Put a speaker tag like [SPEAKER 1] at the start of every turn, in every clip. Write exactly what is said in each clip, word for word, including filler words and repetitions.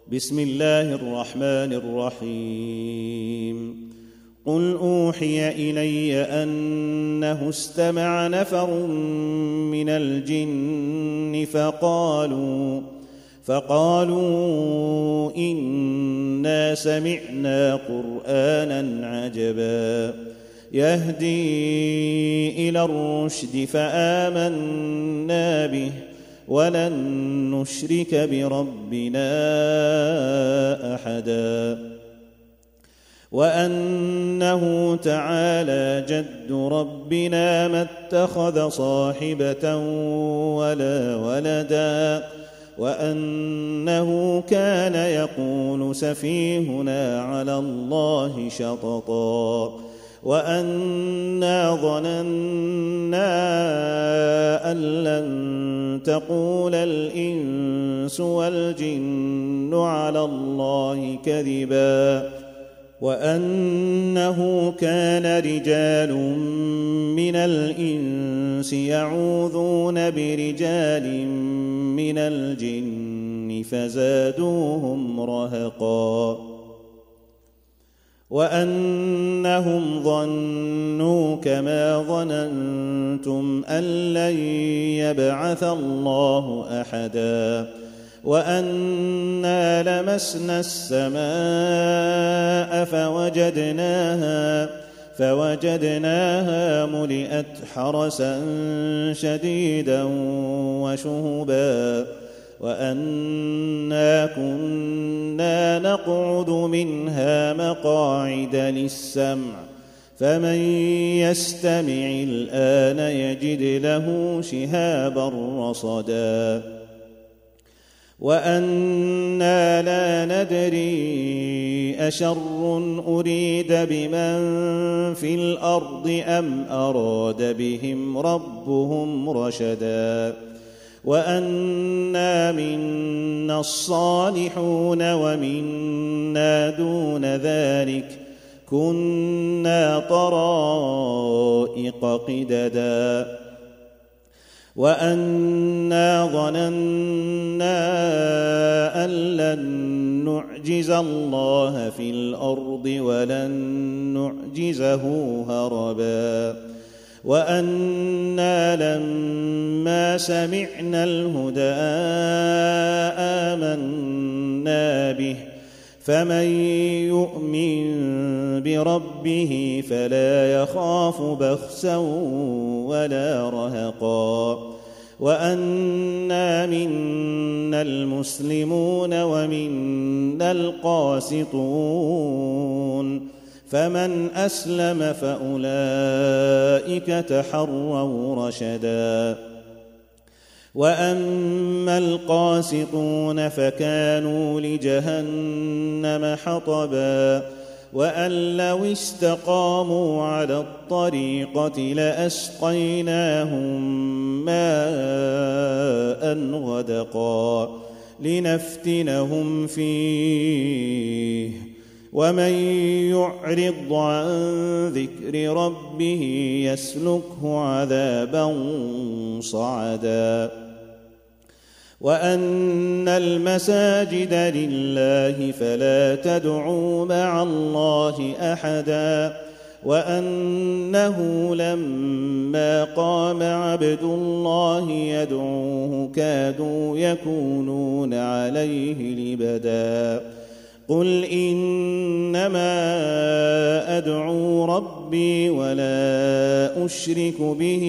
[SPEAKER 1] بسم الله الرحمن الرحيم قل أوحي إلي أنه استمع نفر من الجن فقالوا فقالوا إنا سمعنا قرآنا عجبا يهدي إلى الرشد فآمنا به ولن نشرك بربنا أحدا وأنه تعالى جد ربنا ما اتخذ صاحبة ولا ولدا وأنه كان يقول سفيهنا على الله شططا وأنا ظننا أن لن تقول الإنس والجن على الله كذبا وأنه كان رجال من الإنس يعوذون برجال من الجن فزادوهم رهقا وأنهم ظنوا كما ظننتم أن لن يبعث الله أحدا وأنا لمسنا السماء فوجدناها فوجدناها ملئت حرسا شديدا وشهبا وأنا كنا نقعد منها مقاعد للسمع فمن يستمع الآن يجد له شهابا رصدا وأنا لا ندري أشر أريد بمن في الأرض أم أراد بهم ربهم رشدا وأنا منا الصالحون ومنا دون ذلك كنا طرائق قددا وأنا ظننا أن لن نعجز الله في الأرض ولن نعجزه هربا وأنا لما سمعنا الهدى آمنا به فمن يؤمن بربه فلا يخاف بخسا ولا رهقا وأنا منا المسلمون ومنا القاسطون فمن أسلم فأولئك تحروا رشدا وأما القاسطون فكانوا لجهنم حطبا وأن لو استقاموا على الطريقة لأسقيناهم ماء غدقا لنفتنهم فيه ومن يعرض عن ذكر ربه يسلكه عذابا صعدا وأن المساجد لله فلا تدعوا مع الله أحدا وأنه لما قام عبد الله يدعوه كادوا يكونون عليه لبدا قل إنما أدعو ربي ولا أشرك به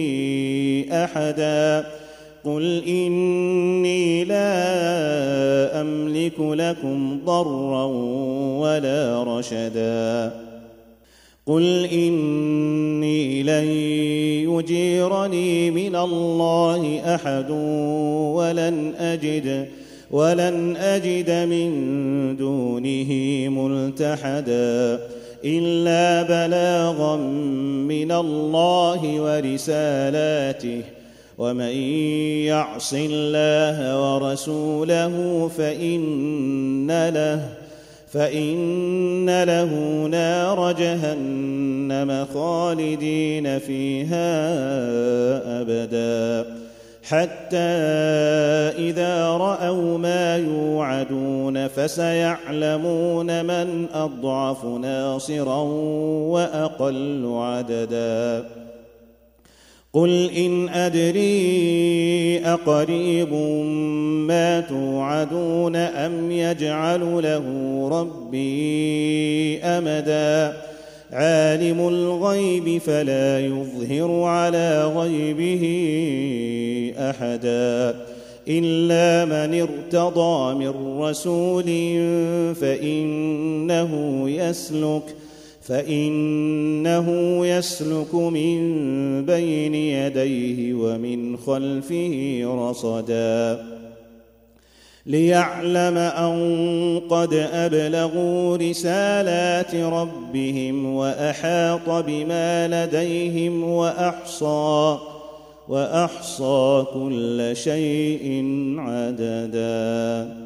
[SPEAKER 1] أحدا قل إني لا أملك لكم ضرا ولا رشدا قل إني لن يجيرني من الله أحد ولن أجد ولن أجد من دونه ملتحدا إلا بلاغا من الله ورسالاته ومن يعص الله ورسوله فإن له فإن له نار جهنم خالدين فيها أبدا حتى إذا رأوا ما يوعدون فسيعلمون من أضعف ناصرا وأقل عددا قل إن أدري أقريب ما توعدون أم يجعل له ربي أمدا عالم الغيب فلا يظهر على غيبه أحدا إلا من ارتضى من رسول فإنه يسلك فإنه يسلك من بين يديه ومن خلفه رصدا ليعلم أن قد أبلغوا رسالات ربهم وأحاط بما لديهم وأحصى وأحصى كل شيء عددا.